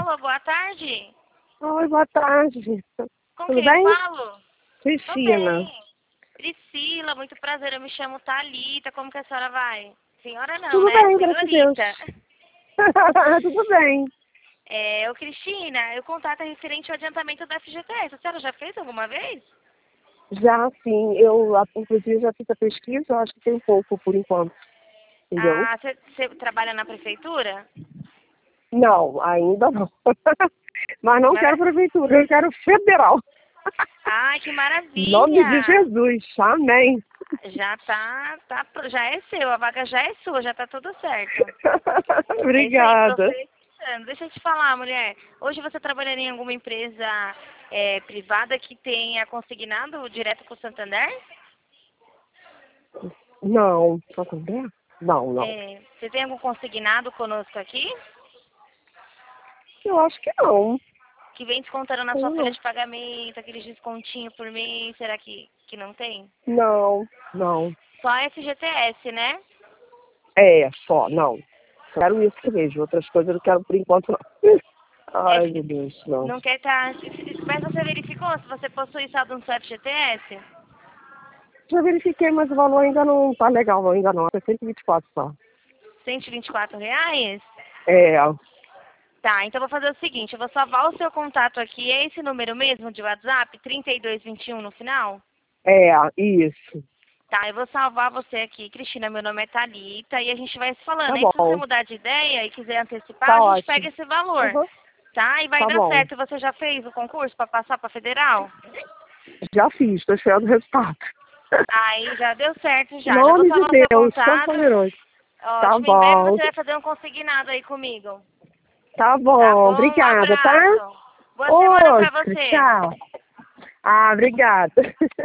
Alô, boa tarde. Oi, boa tarde. Com Tudo quem bem? eu falo? Tô Cristina. bem. Priscila, muito prazer. Eu me chamo Thalita. Como que a senhora vai? Senhora não, Tudo né? bem, graças a Deus. Senhorita. Tudo bem. Ô Cristina, o contato é referente ao adiantamento da FGTS. A senhora já fez alguma vez? Já, sim, inclusive, já fiz a pesquisa, eu acho que tem pouco por enquanto. Entendeu? Ah, você trabalha na prefeitura? Não, ainda não. Mas não quero Mara- prefeitura, eu quero federal. Ai, que Em nome de maravilha! Jesus, amém. Já é seu, a vaga já é sua, já tá tudo certo. É isso aí, Obrigada. professando. Deixa eu te falar, mulher. Hoje você trabalharia em alguma empresa privada que tenha consignado direto com o Santander? Não, só também? Não, não. Você tem algum consignado conosco aqui? Eu acho que não. Que vem descontando na sua Não, folha não. de pagamento, aquele descontinho por mês, será que não tem? Não, não. Só FGTS, né? É, só, não. Quero isso que vejo. Outras coisas eu não quero por enquanto, não. Ai, meu Deus, não. Não quer estar. Mas você verificou se você possui saldo no seu FGTS? Já verifiquei, mas o valor ainda não tá legal, não, ainda não. É 124 só. R$ 124? É, Tá, então eu vou fazer o seguinte, eu vou salvar o seu contato aqui, é esse número mesmo de WhatsApp, 3221 no final? isso. Tá, eu vou salvar você aqui, Cristina, meu nome é Thalita, e a gente vai se falando. Tá Aí se você bom. mudar de ideia e quiser antecipar, Tá a gente pega ótimo. esse valor, Uhum. tá? E vai Tá dar bom. certo. Você já fez o concurso para passar para federal? Já fiz, tô esperando o resultado. Aí já deu certo Em já vou nome de salvar o seu Deus, todo contato. poderoso. Tá Ótimo, em breve bom. você vai fazer um consignado aí comigo. Tá Tá bom. bom? Um Obrigada, tá? abraço. Boa semana pra Outro, você. tchau. Ah, obrigada.